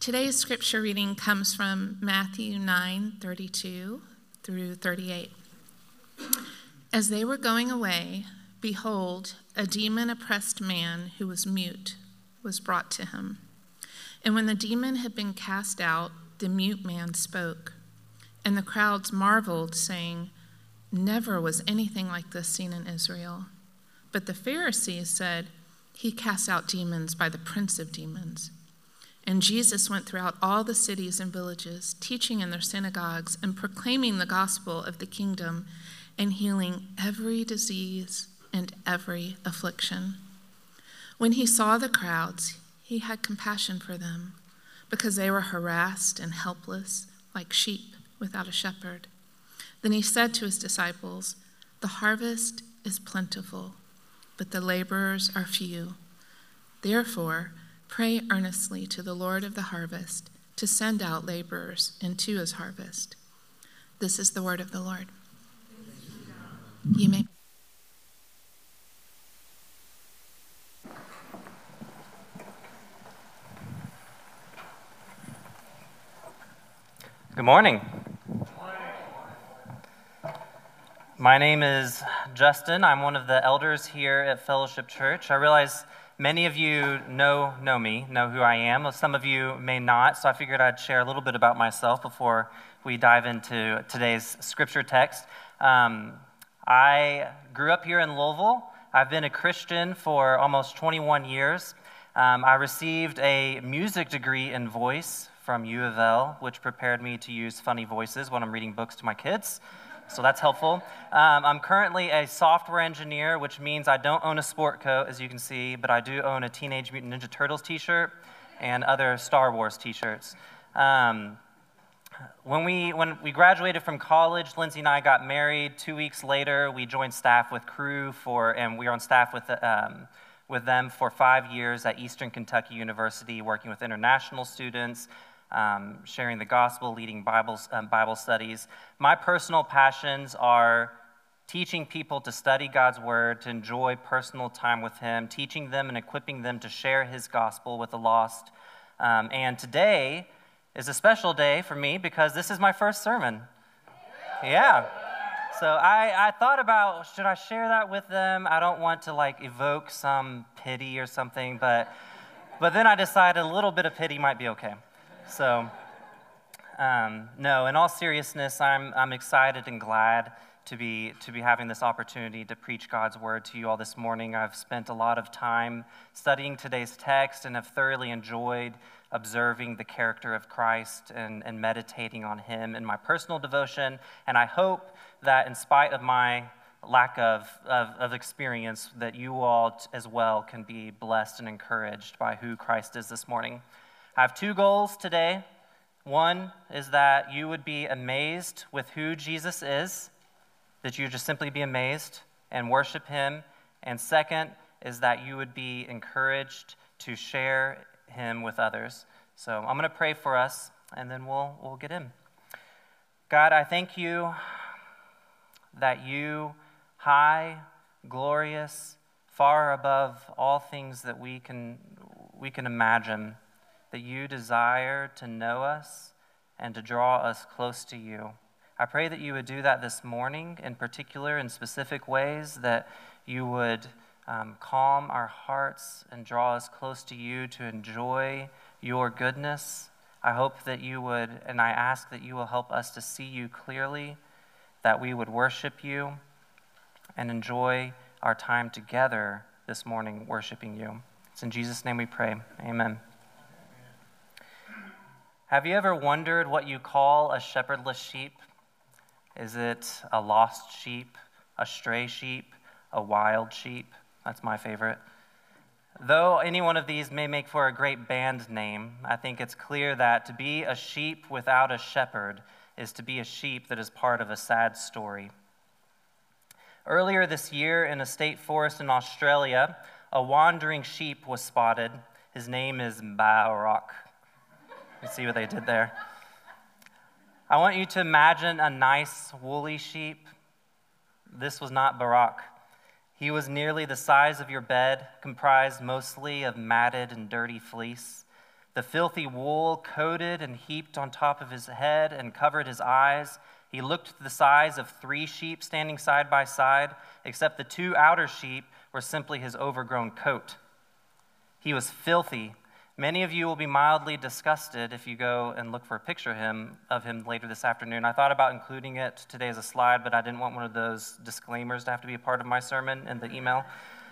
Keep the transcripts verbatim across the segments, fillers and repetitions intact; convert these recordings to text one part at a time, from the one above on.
Today's scripture reading comes from Matthew nine thirty-two through thirty-eight. As they were going away, behold, a demon-oppressed man who was mute was brought to him. And when the demon had been cast out, the mute man spoke. And the crowds marveled, saying, "Never was anything like this seen in Israel." But the Pharisees said, "He casts out demons by the prince of demons." And Jesus went throughout all the cities and villages, teaching in their synagogues and proclaiming the gospel of the kingdom and healing every disease and every affliction. When he saw the crowds, he had compassion for them, because they were harassed and helpless, like sheep without a shepherd. Then he said to his disciples, "The harvest is plentiful, but the laborers are few. Therefore, pray earnestly to the Lord of the harvest to send out laborers into his harvest." This is the word of the Lord. You may. Good morning. My name is Justin. I'm one of the elders here at Fellowship Church. I realize many of you know know me, know who I am. Some of you may not, so I figured I'd share a little bit about myself before we dive into today's scripture text. Um, I grew up here in Louisville. I've been a Christian for almost twenty-one years. Um, I received a music degree in voice from U of L, which prepared me to use funny voices when I'm reading books to my kids. So that's helpful. Um, I'm currently a software engineer, which means I don't own a sport coat, as you can see, but I do own a Teenage Mutant Ninja Turtles t-shirt and other Star Wars t-shirts. Um, when we when we graduated from college, Lindsay and I got married. Two weeks later, we joined staff with Crew for, and we were on staff with um, with them for five years at Eastern Kentucky University, working with international students, Um, sharing the gospel, leading Bibles, um, Bible studies. My personal passions are teaching people to study God's word, to enjoy personal time with him, teaching them and equipping them to share his gospel with the lost. Um, and today is a special day for me because this is my first sermon. Yeah. So I, I thought about, should I share that with them? I don't want to like evoke some pity or something, but but then I decided a little bit of pity might be okay. So, um, no, in all seriousness, I'm I'm excited and glad to be to be having this opportunity to preach God's word to you all this morning. I've spent a lot of time studying today's text and have thoroughly enjoyed observing the character of Christ and, and meditating on him in my personal devotion. And I hope that in spite of my lack of, of, of experience, that you all t- as well can be blessed and encouraged by who Christ is this morning. I have two goals today. One is that you would be amazed with who Jesus is, that you would just simply be amazed and worship him. And second is that you would be encouraged to share him with others. So I'm going to pray for us, and then we'll we'll get in. God, I thank you that you, high, glorious, far above all things that we can we can imagine, that you desire to know us and to draw us close to you. I pray that you would do that this morning, in particular, in specific ways, that you would um, calm our hearts and draw us close to you to enjoy your goodness. I hope that you would, and I ask that you will help us to see you clearly, that we would worship you and enjoy our time together this morning worshiping you. It's in Jesus' name we pray. Amen. Have you ever wondered what you call a shepherdless sheep? Is it a lost sheep, a stray sheep, a wild sheep? That's my favorite. Though any one of these may make for a great band name, I think it's clear that to be a sheep without a shepherd is to be a sheep that is part of a sad story. Earlier this year in a state forest in Australia, a wandering sheep was spotted. His name is Barak. You see what they did there? I want you to imagine a nice woolly sheep. This was not Barak. He was nearly the size of your bed, comprised mostly of matted and dirty fleece. The filthy wool coated and heaped on top of his head and covered his eyes. He looked the size of three sheep standing side by side, except the two outer sheep were simply his overgrown coat. He was filthy. Many of you will be mildly disgusted if you go and look for a picture of him, of him later this afternoon. I thought about including it today as a slide, but I didn't want one of those disclaimers to have to be a part of my sermon in the email.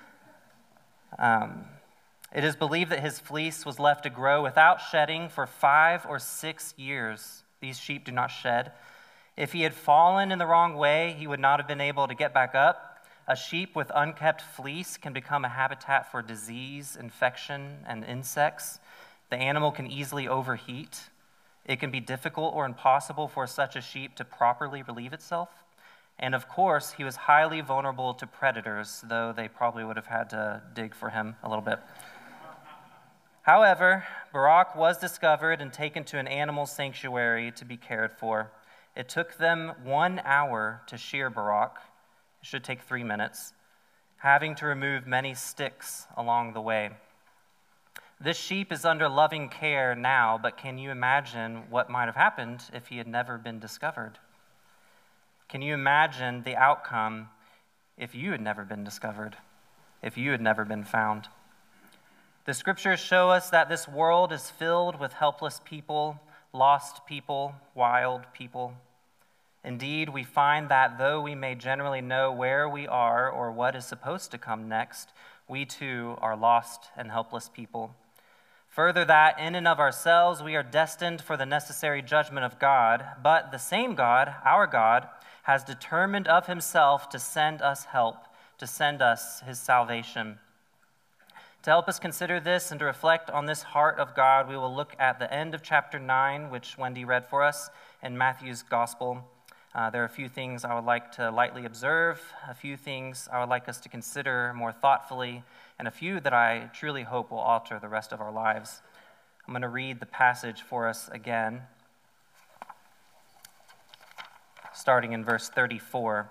Um, it is believed that his fleece was left to grow without shedding for five or six years. These sheep do not shed. If he had fallen in the wrong way, he would not have been able to get back up. A sheep with unkept fleece can become a habitat for disease, infection, and insects. The animal can easily overheat. It can be difficult or impossible for such a sheep to properly relieve itself. And of course, he was highly vulnerable to predators, though they probably would have had to dig for him a little bit. However, Barak was discovered and taken to an animal sanctuary to be cared for. It took them one hour to shear Barak. It should take three minutes, having to remove many sticks along the way. This sheep is under loving care now, but can you imagine what might have happened if he had never been discovered? Can you imagine the outcome if you had never been discovered, if you had never been found? The scriptures show us that this world is filled with helpless people, lost people, wild people. Indeed, we find that though we may generally know where we are or what is supposed to come next, we too are lost and helpless people. Further, that in and of ourselves we are destined for the necessary judgment of God, but the same God, our God, has determined of himself to send us help, to send us his salvation. To help us consider this and to reflect on this heart of God, we will look at the end of chapter nine, which Wendy read for us in Matthew's gospel. Uh, there are a few things I would like to lightly observe, a few things I would like us to consider more thoughtfully, and a few that I truly hope will alter the rest of our lives. I'm going to read the passage for us again, starting in verse thirty-four.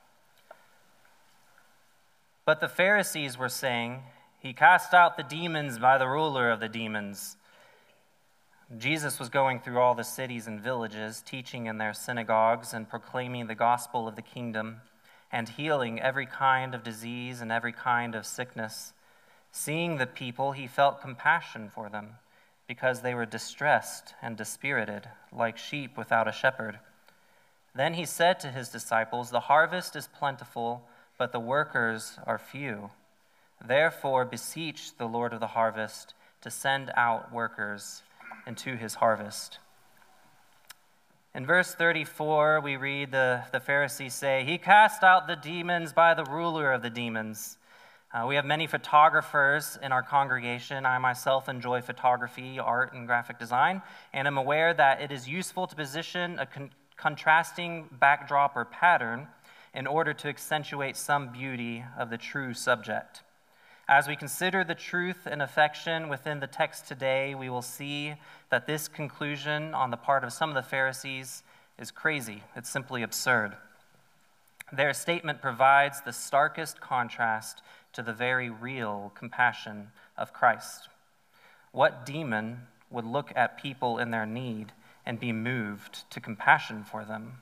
But the Pharisees were saying, "He cast out the demons by the ruler of the demons." Jesus was going through all the cities and villages, teaching in their synagogues and proclaiming the gospel of the kingdom and healing every kind of disease and every kind of sickness. Seeing the people, he felt compassion for them because they were distressed and dispirited, like sheep without a shepherd. Then he said to his disciples, "The harvest is plentiful, but the workers are few. Therefore beseech the Lord of the harvest to send out workers into his harvest." In verse thirty-four, we read the, the Pharisees say, "He cast out the demons by the ruler of the demons." Uh, we have many photographers in our congregation. I myself enjoy photography, art, and graphic design, and am aware that it is useful to position a con- contrasting backdrop or pattern in order to accentuate some beauty of the true subject. As we consider the truth and affection within the text today, we will see that this conclusion on the part of some of the Pharisees is crazy. It's simply absurd. Their statement provides the starkest contrast to the very real compassion of Christ. What demon would look at people in their need and be moved to compassion for them?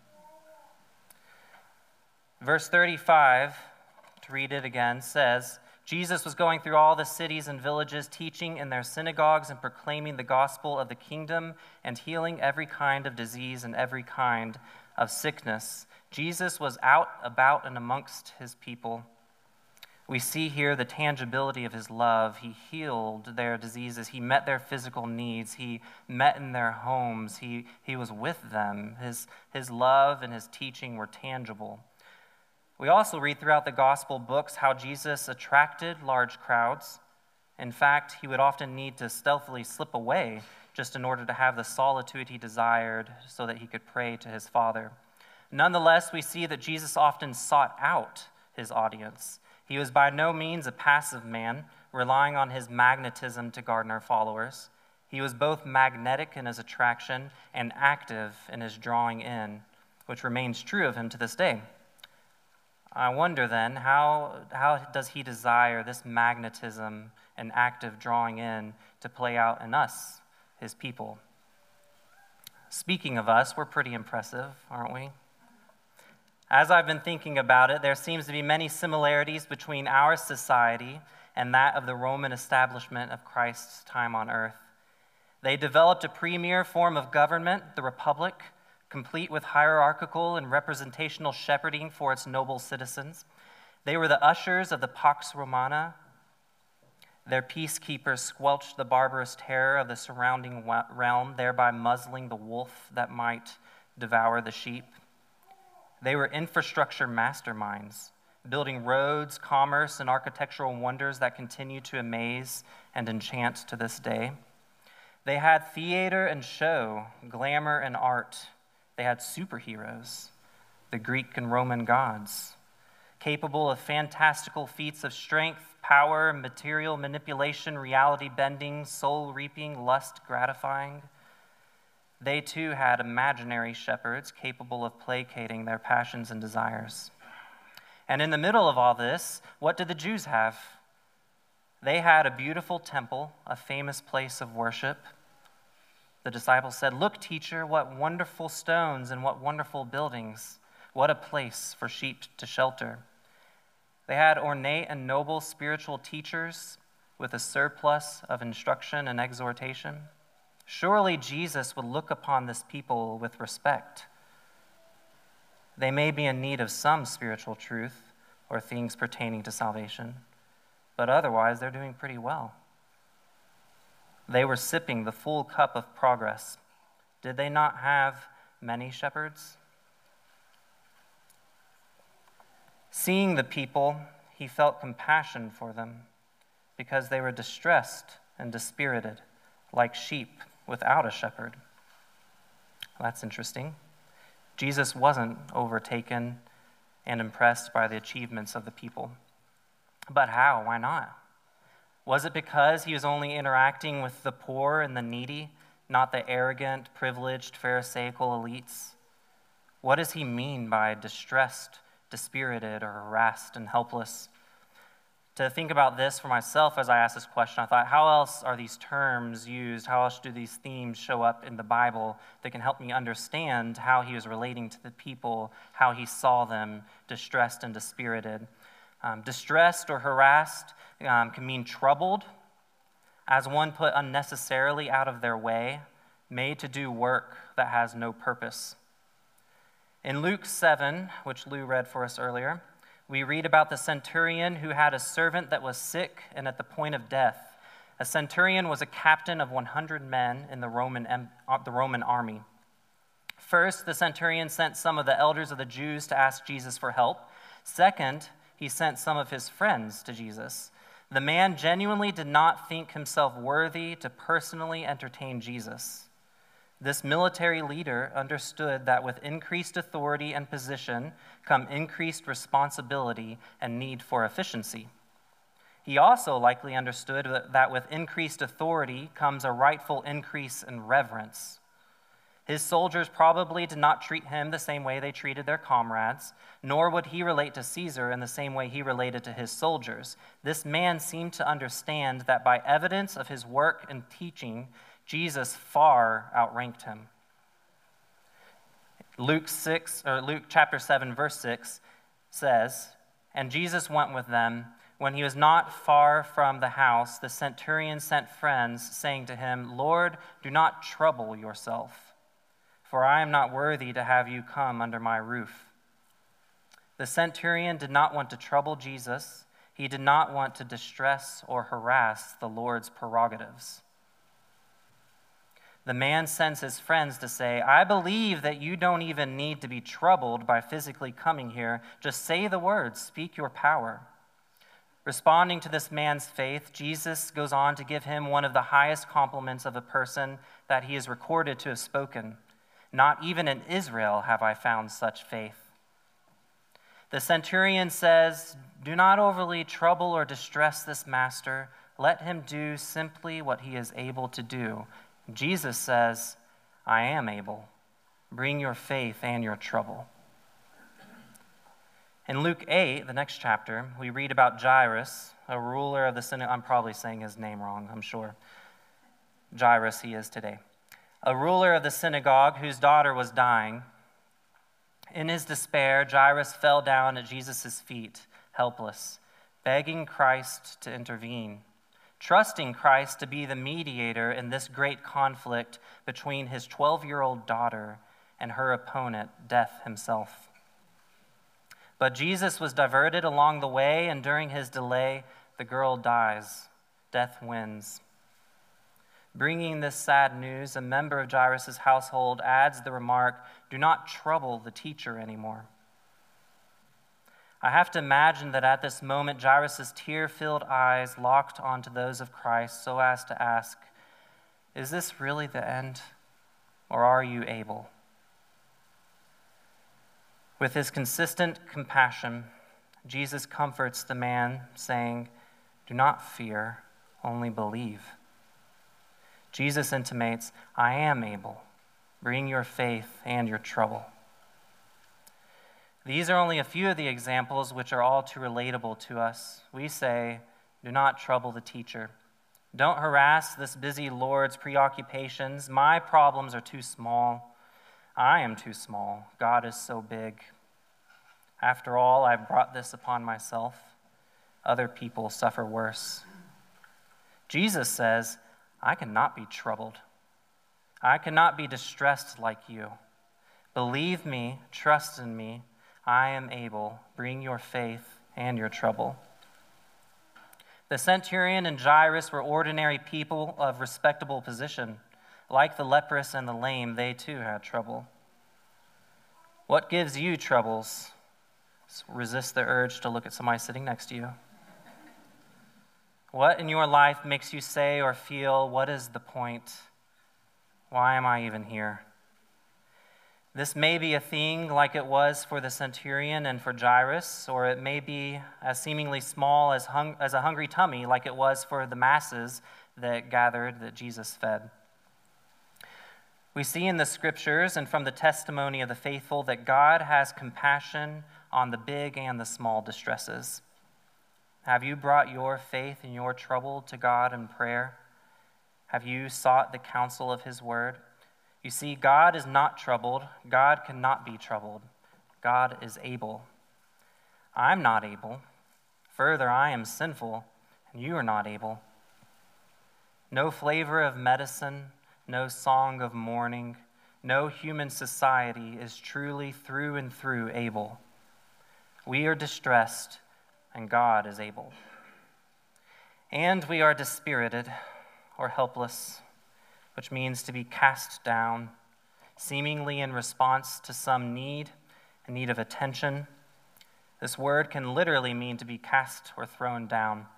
Verse thirty-five, to read it again, says, "Jesus was going through all the cities and villages, teaching in their synagogues and proclaiming the gospel of the kingdom and healing every kind of disease and every kind of sickness." Jesus was out about and amongst his people. We see here the tangibility of his love. He healed their diseases. He met their physical needs. He met in their homes. He, he was with them. His, his love and his teaching were tangible. We also read throughout the gospel books how Jesus attracted large crowds. In fact, he would often need to stealthily slip away just in order to have the solitude he desired so that he could pray to his Father. Nonetheless, we see that Jesus often sought out his audience. He was by no means a passive man, relying on his magnetism to garner followers. He was both magnetic in his attraction and active in his drawing in, which remains true of him to this day. I wonder then, how, how does he desire this magnetism and active drawing in to play out in us his people. Speaking of us, we're pretty impressive, aren't we? As I've been thinking about it, there seems to be many similarities between our society and that of the Roman establishment of Christ's time on earth. They developed a premier form of government, the Republic, complete with hierarchical and representational shepherding for its noble citizens. They were the ushers of the Pax Romana. Their peacekeepers squelched the barbarous terror of the surrounding realm, thereby muzzling the wolf that might devour the sheep. They were infrastructure masterminds, building roads, commerce, and architectural wonders that continue to amaze and enchant to this day. They had theater and show, glamour and art. They had superheroes, the Greek and Roman gods, capable of fantastical feats of strength, power, material manipulation, reality bending, soul reaping, lust gratifying. They too had imaginary shepherds capable of placating their passions and desires. And in the middle of all this, what did the Jews have? They had a beautiful temple, a famous place of worship. The disciples said, "Look, teacher, what wonderful stones and what wonderful buildings. What a place for sheep to shelter." They had ornate and noble spiritual teachers with a surplus of instruction and exhortation. Surely Jesus would look upon this people with respect. They may be in need of some spiritual truth or things pertaining to salvation, but otherwise they're doing pretty well. They were sipping the full cup of progress. Did they not have many shepherds? Seeing the people, he felt compassion for them because they were distressed and dispirited, like sheep without a shepherd. Well, that's interesting. Jesus wasn't overtaken and impressed by the achievements of the people. But how? Why not? Was it because he was only interacting with the poor and the needy, not the arrogant, privileged, pharisaical elites? What does he mean by distressed, dispirited, or harassed and helpless? To think about this for myself as I asked this question, I thought, how else are these terms used? How else do these themes show up in the Bible that can help me understand how he was relating to the people, how he saw them distressed and dispirited? Um, distressed or harassed um, can mean troubled, as one put unnecessarily out of their way, made to do work that has no purpose. In Luke seven, which Lou read for us earlier, we read about the centurion who had a servant that was sick and at the point of death. A centurion was a captain of one hundred men in the Roman, the Roman army. First, the centurion sent some of the elders of the Jews to ask Jesus for help. Second, he sent some of his friends to Jesus. The man genuinely did not think himself worthy to personally entertain Jesus. This military leader understood that with increased authority and position come increased responsibility and need for efficiency. He also likely understood that with increased authority comes a rightful increase in reverence. His soldiers probably did not treat him the same way they treated their comrades, nor would he relate to Caesar in the same way he related to his soldiers. This man seemed to understand that by evidence of his work and teaching, Jesus far outranked him. Luke six or Luke chapter seven, verse six says, "And Jesus went with them. When he was not far from the house, the centurion sent friends, saying to him, 'Lord, do not trouble yourself, for I am not worthy to have you come under my roof.'" The centurion did not want to trouble Jesus. He did not want to distress or harass the Lord's prerogatives. The man sends his friends to say, "I believe that you don't even need to be troubled by physically coming here. Just say the words, speak your power." Responding to this man's faith, Jesus goes on to give him one of the highest compliments of a person that he is recorded to have spoken. "Not even in Israel have I found such faith." The centurion says, "Do not overly trouble or distress this master. Let him do simply what he is able to do." Jesus says, "I am able. Bring your faith and your trouble." In Luke eight, the next chapter, we read about Jairus, a ruler of the synagogue. I'm probably saying his name wrong, I'm sure. Jairus he is today, a ruler of the synagogue whose daughter was dying. In his despair, Jairus fell down at Jesus' feet, helpless, begging Christ to intervene, trusting Christ to be the mediator in this great conflict between his twelve-year-old daughter and her opponent, Death himself. But Jesus was diverted along the way, and during his delay, the girl dies. Death wins. Bringing this sad news, a member of Jairus' household adds the remark, "Do not trouble the teacher anymore." I have to imagine that at this moment, Jairus' tear-filled eyes locked onto those of Christ so as to ask, "Is this really the end, or are you able?" With his consistent compassion, Jesus comforts the man, saying, "Do not fear, only believe." Jesus intimates, "I am able. Bring your faith and your trouble." These are only a few of the examples which are all too relatable to us. We say, "Do not trouble the teacher. Don't harass this busy Lord's preoccupations. My problems are too small. I am too small. God is so big. After all, I've brought this upon myself. Other people suffer worse." Jesus says, "I cannot be troubled. I cannot be distressed like you. Believe me, trust in me. I am able. Bring your faith and your trouble." The centurion and Jairus were ordinary people of respectable position. Like the leprous and the lame, they too had trouble. What gives you troubles? Resist the urge to look at somebody sitting next to you. What in your life makes you say or feel, "What is the point? Why am I even here?" This may be a thing like it was for the centurion and for Jairus, or it may be as seemingly small as, hung, as a hungry tummy like it was for the masses that gathered that Jesus fed. We see in the scriptures and from the testimony of the faithful that God has compassion on the big and the small distresses. Have you brought your faith and your trouble to God in prayer? Have you sought the counsel of his word? You see, God is not troubled. God cannot be troubled. God is able. I'm not able. Further, I am sinful, and you are not able. No flavor of medicine, no song of mourning, no human society is truly through and through able. We are distressed, and God is able. And we are dispirited or helpless, which means to be cast down, seemingly in response to some need, a need of attention. This word can literally mean to be cast or thrown down.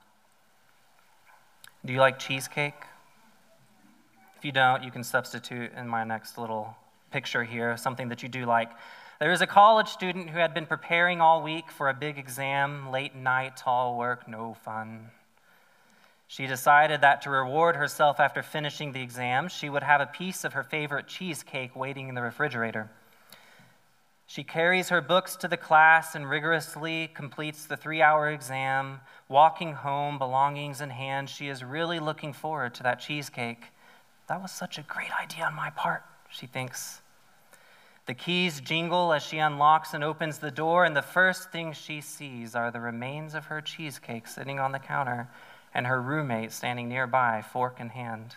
Do you like cheesecake? If you don't, you can substitute in my next little picture here something that you do like. There is a college student who had been preparing all week for a big exam, late night, all work, no fun. She decided that to reward herself after finishing the exam, she would have a piece of her favorite cheesecake waiting in the refrigerator. She carries her books to the class and rigorously completes the three-hour exam. Walking home, belongings in hand, she is really looking forward to that cheesecake. That was such a great idea on my part, she thinks. The keys jingle as she unlocks and opens the door, and the first thing she sees are the remains of her cheesecake sitting on the counter and her roommate standing nearby, fork in hand.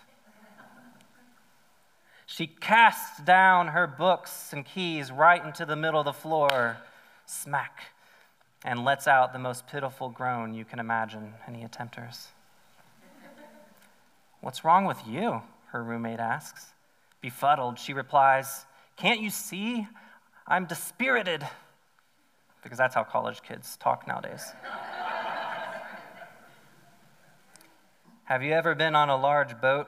She casts down her books and keys right into the middle of the floor, smack, and lets out the most pitiful groan you can imagine, any attempters. "What's wrong with you?" her roommate asks. Befuddled, she replies, "Can't you see? I'm dispirited." Because that's how college kids talk nowadays. Have you ever been on a large boat?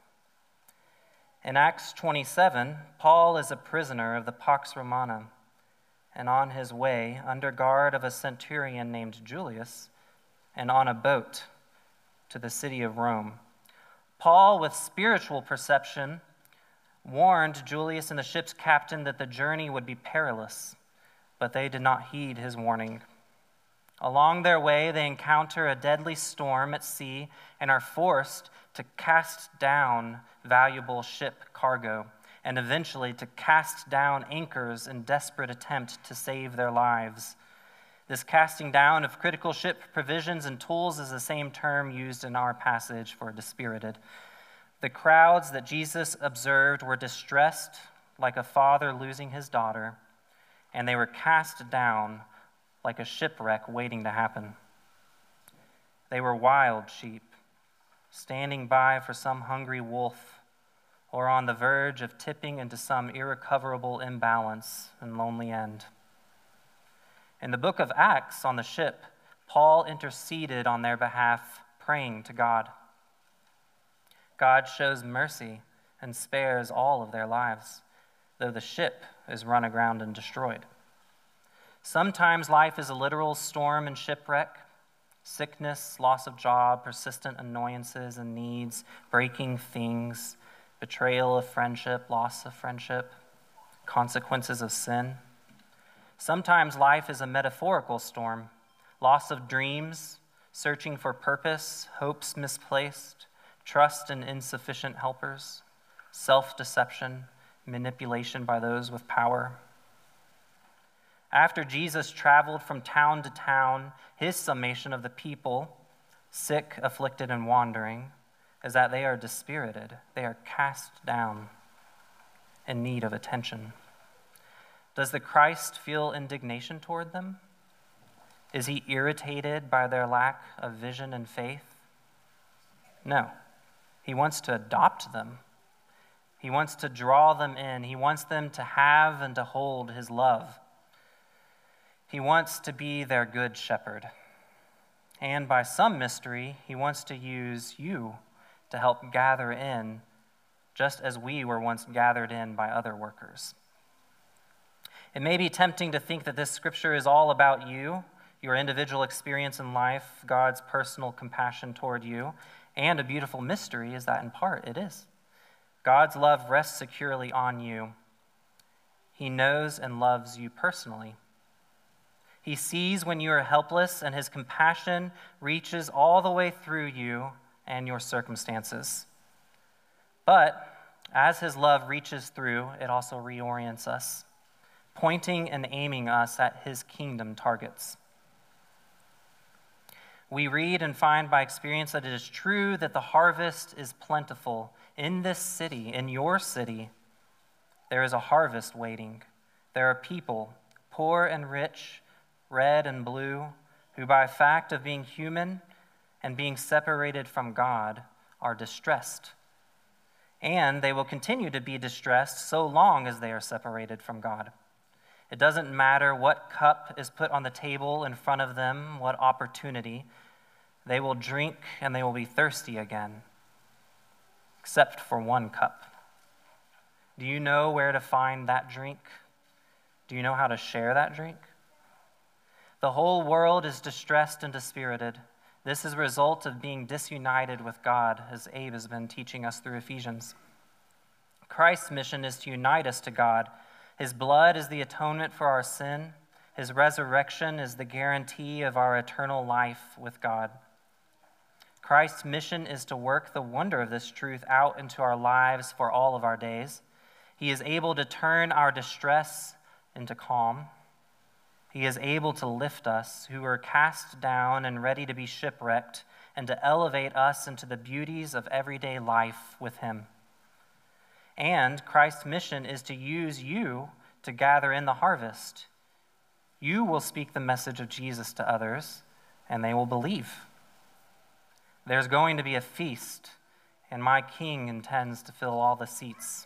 In Acts twenty-seven, Paul is a prisoner of the Pax Romana, and on his way, under guard of a centurion named Julius, and on a boat to the city of Rome. Paul, with spiritual perception, warned Julius and the ship's captain that the journey would be perilous, but they did not heed his warning. Along their way, they encounter a deadly storm at sea and are forced to cast down valuable ship cargo and eventually to cast down anchors in desperate attempt to save their lives. This casting down of critical ship provisions and tools is the same term used in our passage for dispirited. The crowds that Jesus observed were distressed like a father losing his daughter, and they were cast down like a shipwreck waiting to happen. They were wild sheep, standing by for some hungry wolf, or on the verge of tipping into some irrecoverable imbalance and lonely end. In the book of Acts, on the ship, Paul interceded on their behalf, praying to God. God shows mercy and spares all of their lives, though the ship is run aground and destroyed. Sometimes life is a literal storm and shipwreck, sickness, loss of job, persistent annoyances and needs, breaking things, betrayal of friendship, loss of friendship, consequences of sin. Sometimes life is a metaphorical storm, loss of dreams, searching for purpose, hopes misplaced, trust in insufficient helpers, self-deception, manipulation by those with power. After Jesus traveled from town to town, his summation of the people, sick, afflicted, and wandering, is that they are dispirited. They are cast down in need of attention. Does the Christ feel indignation toward them? Is he irritated by their lack of vision and faith? No. He wants to adopt them. He wants to draw them in. He wants them to have and to hold his love. He wants to be their good shepherd. And by some mystery, he wants to use you to help gather in, just as we were once gathered in by other workers. It may be tempting to think that this scripture is all about you, your individual experience in life, God's personal compassion toward you, and a beautiful mystery is that in part it is. God's love rests securely on you. He knows and loves you personally. He sees when you are helpless, and his compassion reaches all the way through you and your circumstances. But as his love reaches through, it also reorients us, pointing and aiming us at his kingdom targets. We read and find by experience that it is true that the harvest is plentiful in this city, in your city. There is a harvest waiting. There are people, poor and rich, red and blue, who by fact of being human and being separated from God are distressed. And they will continue to be distressed so long as they are separated from God. It doesn't matter what cup is put on the table in front of them, what opportunity. They will drink and they will be thirsty again, except for one cup. Do you know where to find that drink? Do you know how to share that drink? The whole world is distressed and dispirited. This is a result of being disunited with God, as Abe has been teaching us through Ephesians. Christ's mission is to unite us to God. His blood is the atonement for our sin. His resurrection is the guarantee of our eternal life with God. Christ's mission is to work the wonder of this truth out into our lives for all of our days. He is able to turn our distress into calm. He is able to lift us who are cast down and ready to be shipwrecked, and to elevate us into the beauties of everyday life with him. And Christ's mission is to use you to gather in the harvest. You will speak the message of Jesus to others, and they will believe. There's going to be a feast, and my King intends to fill all the seats.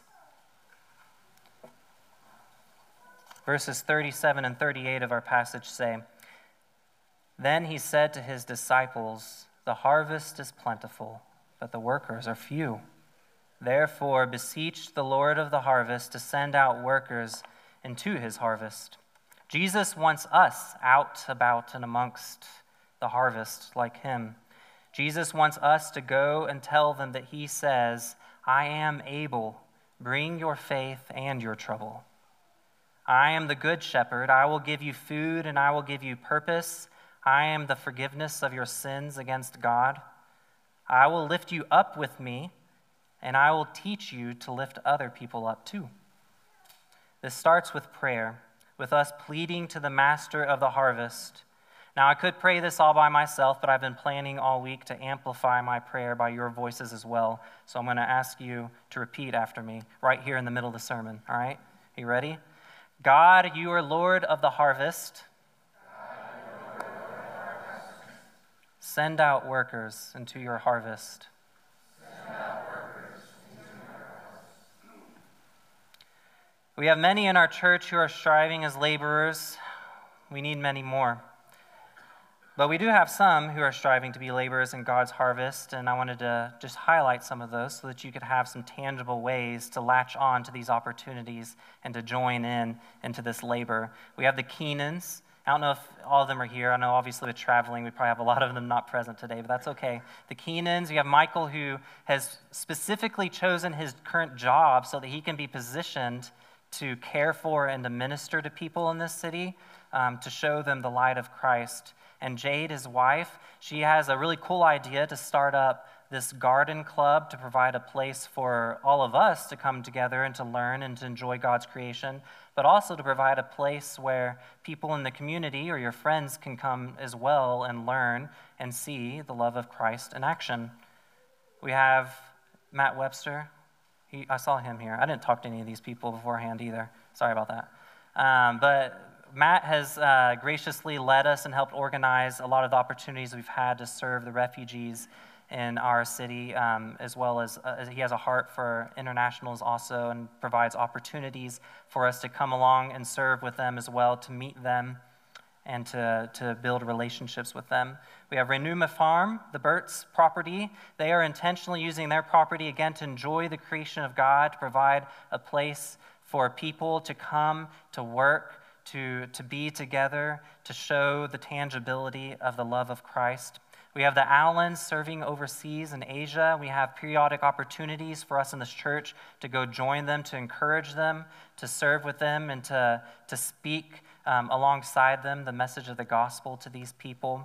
Verses thirty-seven and thirty-eight of our passage say, "Then he said to his disciples, 'The harvest is plentiful, but the workers are few. Therefore beseech the Lord of the harvest to send out workers into his harvest.'" Jesus wants us out about and amongst the harvest like him. Jesus wants us to go and tell them that he says, "I am able, bring your faith and your trouble. I am the good shepherd. I will give you food and I will give you purpose. I am the forgiveness of your sins against God. I will lift you up with me, and I will teach you to lift other people up too. This starts with prayer, with us pleading to the master of the harvest. Now, I could pray this all by myself, but I've been planning all week to amplify my prayer by your voices as well. So I'm going to ask you to repeat after me right here in the middle of the sermon, all right? Are you ready? God, you are Lord of the harvest. Send out workers into your harvest. Send out workers into your harvest. We have many in our church who are striving as laborers. We need many more. But we do have some who are striving to be laborers in God's harvest, and I wanted to just highlight some of those so that you could have some tangible ways to latch on to these opportunities and to join in into this labor. We have the Keenans. I don't know if all of them are here. I know obviously with traveling, we probably have a lot of them not present today, but that's okay. The Keenans, you have Michael who has specifically chosen his current job so that he can be positioned to care for and to minister to people in this city, um, to show them the light of Christ. And Jade, his wife, she has a really cool idea to start up this garden club to provide a place for all of us to come together and to learn and to enjoy God's creation, but also to provide a place where people in the community or your friends can come as well and learn and see the love of Christ in action. We have Matt Webster. He, I saw him here. I didn't talk to any of these people beforehand either. Sorry about that. Um, but Matt has uh, graciously led us and helped organize a lot of the opportunities we've had to serve the refugees in our city, um, as well as uh, he has a heart for internationals also and provides opportunities for us to come along and serve with them as well, to meet them and to, to build relationships with them. We have Renuma Farm, the Burt's property. They are intentionally using their property, again, to enjoy the creation of God, to provide a place for people to come, to work, to, to be together, to show the tangibility of the love of Christ. We have the Allens serving overseas in Asia. We have periodic opportunities for us in this church to go join them, to encourage them, to serve with them, and to, to speak um, alongside them the message of the gospel to these people.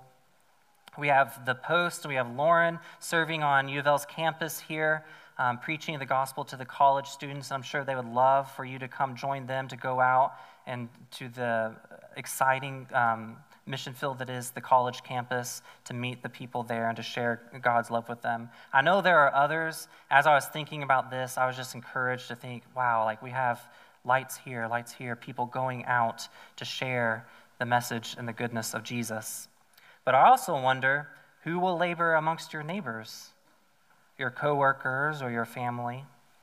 We have the Post, we have Lauren serving on U of L's campus here, um, preaching the gospel to the college students. I'm sure they would love for you to come join them, to go out and to the exciting um, mission field that is the college campus, to meet the people there and to share God's love with them. I know there are others. As I was thinking about this, I was just encouraged to think, wow, like we have lights here, lights here, people going out to share the message and the goodness of Jesus. But I also wonder, who will labor amongst your neighbors, your coworkers, or your family?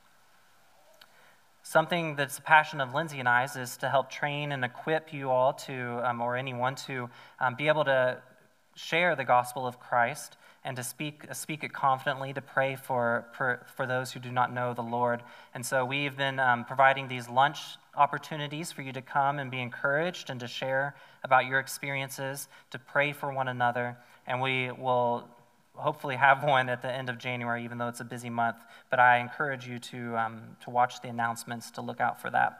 Something that's a passion of Lindsay and I's is to help train and equip you all to, um, or anyone to um, be able to share the gospel of Christ and to speak speak it confidently, to pray for, for, for those who do not know the Lord. And so we've been um, providing these lunch opportunities for you to come and be encouraged and to share about your experiences, to pray for one another. And we will hopefully have one at the end of January, even though it's a busy month. But I encourage you to um, to watch the announcements, to look out for that.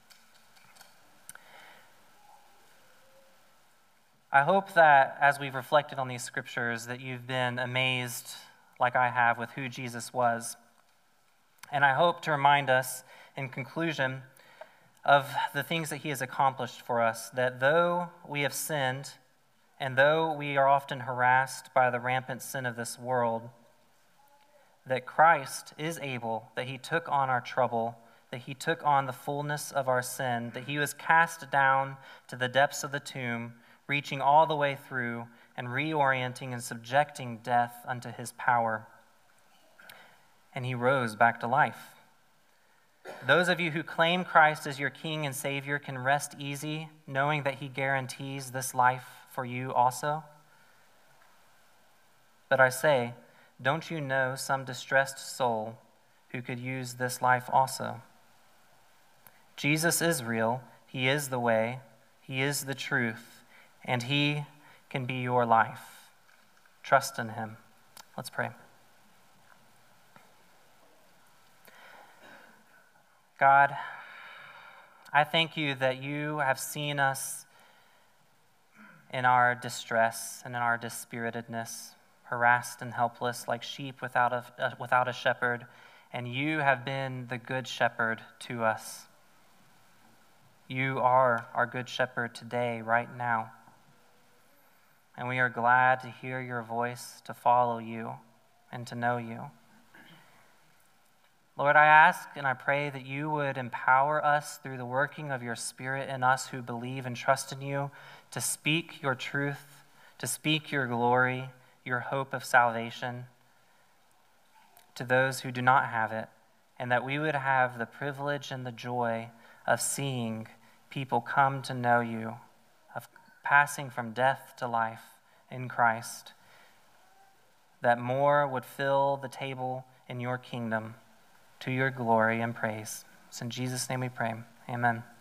I hope that as we've reflected on these scriptures, that you've been amazed, like I have, with who Jesus was. And I hope to remind us, in conclusion, of the things that he has accomplished for us, that though we have sinned, and though we are often harassed by the rampant sin of this world, that Christ is able, that he took on our trouble, that he took on the fullness of our sin, that he was cast down to the depths of the tomb, reaching all the way through and reorienting and subjecting death unto his power. And he rose back to life. Those of you who claim Christ as your King and Savior can rest easy, knowing that he guarantees this life for you also. But I say, don't you know some distressed soul who could use this life also? Jesus is real. He is the way. He is the truth. And he can be your life. Trust in him. Let's pray. God, I thank you that you have seen us in our distress and in our dispiritedness, harassed and helpless like sheep without a, uh, without a shepherd, and you have been the good shepherd to us. You are our good shepherd today, right now. And we are glad to hear your voice, to follow you, and to know you. Lord, I ask and I pray that you would empower us through the working of your Spirit in us who believe and trust in you to speak your truth, to speak your glory, your hope of salvation to those who do not have it, and that we would have the privilege and the joy of seeing people come to know you, of passing from death to life in Christ, that more would fill the table in your kingdom to your glory and praise. It's in Jesus' name we pray. Amen.